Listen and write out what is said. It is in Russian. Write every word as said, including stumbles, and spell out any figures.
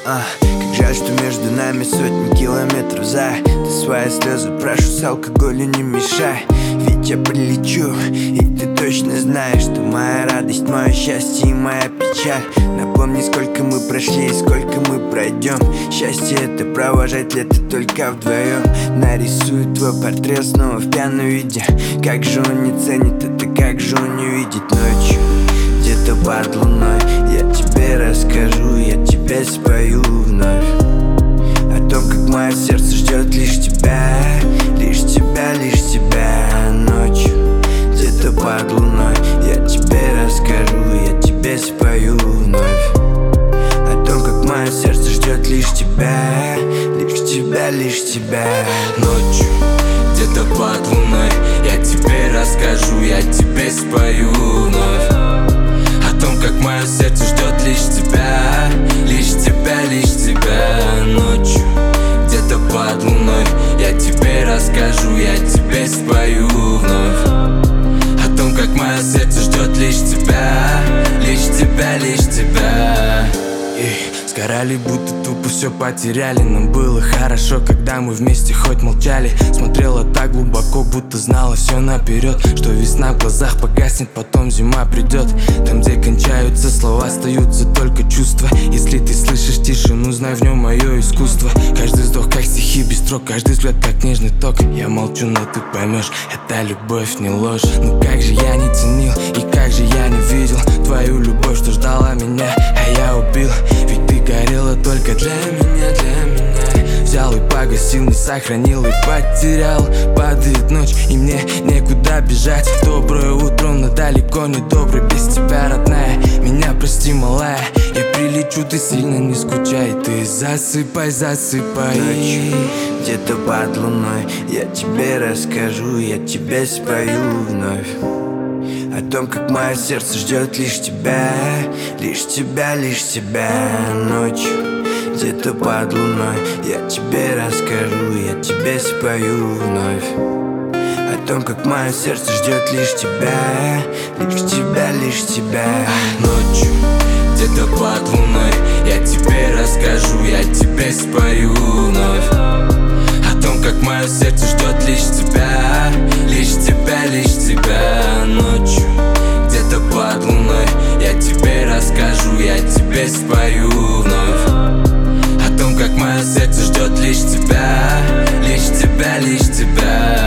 А, как жаль, что между нами сотни километров за. Ты свои слезы прошу с алкоголем не мешай. Ведь я прилечу, и ты точно знаешь, что моя радость, мое счастье и моя печаль. Напомни, сколько мы прошли и сколько мы пройдем. Счастье — это провожать лето только вдвоем. Нарисую твой портрет снова в пьяном виде. Как же он не ценит это, как же он не видит ночью. Где-то под луной я тебе расскажу, я тебе спою вновь о том, как мое сердце ждет лишь тебя, лишь тебя, лишь тебя ночью. Где-то под луной я тебе расскажу, я тебе спою вновь о том, как мое сердце ждет лишь тебя, лишь тебя, лишь тебя ночью. Где-то под луной я тебе расскажу, я тебе спою вновь о том, как мое сердце ждет лишь тебя, лишь тебя, лишь тебя ночью. Где-то под луной я тебе расскажу, я тебе спою вновь о том, как мое сердце ждет лишь тебя, лишь тебя, лишь тебя. И сгорали, будто тупо все потеряли. Нам было хорошо, когда мы вместе хоть молчали. Смотрела так глубоко, будто знала все наперед, что весна в глазах погаснет, потом зима придет. Там, где кончаются слова, остаются только чувства. Если ты слышишь тишину, знай, в нем мое искусство. Каждый вздох как стихи без строк, каждый взгляд как нежный ток. Я молчу, но ты поймешь, это любовь, не ложь. Ну как же я не ценил и как же я не видел твою любовь, что ждала меня, а я убил. Ведь ты горела только для меня, для меня. Взял и погасил, не сохранил и потерял. Падает ночь, и мне некуда бежать. Доброе утро, но далеко не добрый без тебя, родная. Меня прости, малая, я прилечу, ты сильно не скучай. Ты засыпай, засыпай. Ночью, где-то под луной я тебе расскажу, я тебе спою вновь о том, как мое сердце ждет лишь тебя, лишь тебя, лишь тебя ночью. Где-то под луной я тебе расскажу, я тебе спою вновь о том, как мое сердце ждет лишь тебя, лишь тебя, лишь тебя ночью. Где-то под луной я тебе расскажу, я тебе спою вновь о том, как мое сердце ждет лишь тебя, лишь тебя, лишь тебя ночью. Где-то под луной я тебе расскажу, я тебе спою вновь о том, как мое сердце ждет лишь тебя, лишь тебя, лишь тебя.